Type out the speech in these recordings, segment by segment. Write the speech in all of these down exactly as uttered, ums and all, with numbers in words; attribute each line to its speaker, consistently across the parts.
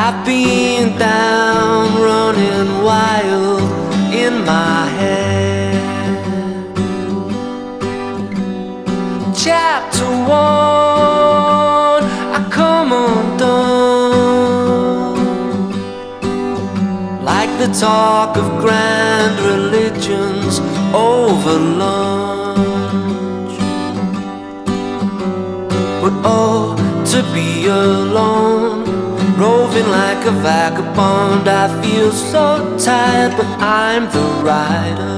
Speaker 1: I've been down running wild in my head. Chapter one, I come undone, like the talk of grand religions over lunch. But oh, to be alone, roving like a vagabond, I feel so tired, but I'm the rider.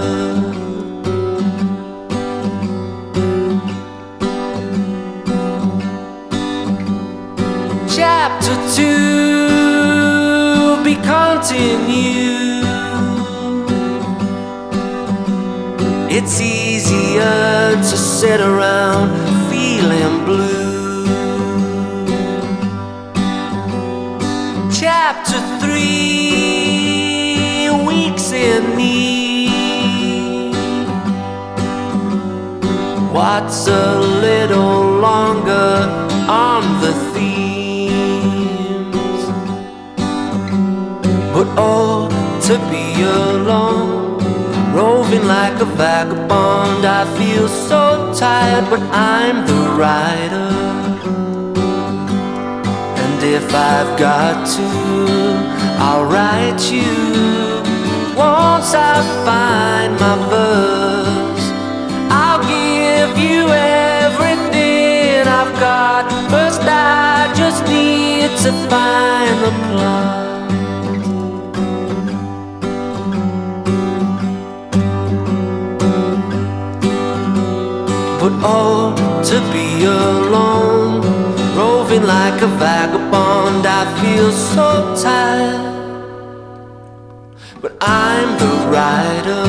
Speaker 1: Chapter two, be continued. It's easier to sit around feeling blue. Chapter three, weeks in need. What's a little longer on the themes? But oh, to be alone, roving like a vagabond, I feel so tired, but I'm the rider. If I've got to, I'll write you once I find my verse. I'll give you everything I've got. First I just need to find the plot. But oh, to be alone, roving like a vagabond, I feel so tired, but I'm the rider.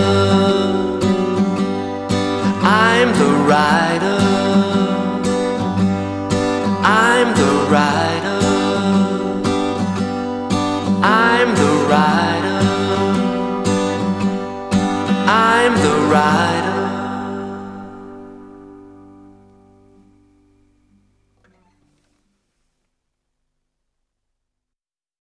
Speaker 1: I'm the rider. I'm the rider. I'm the rider. I'm the rider.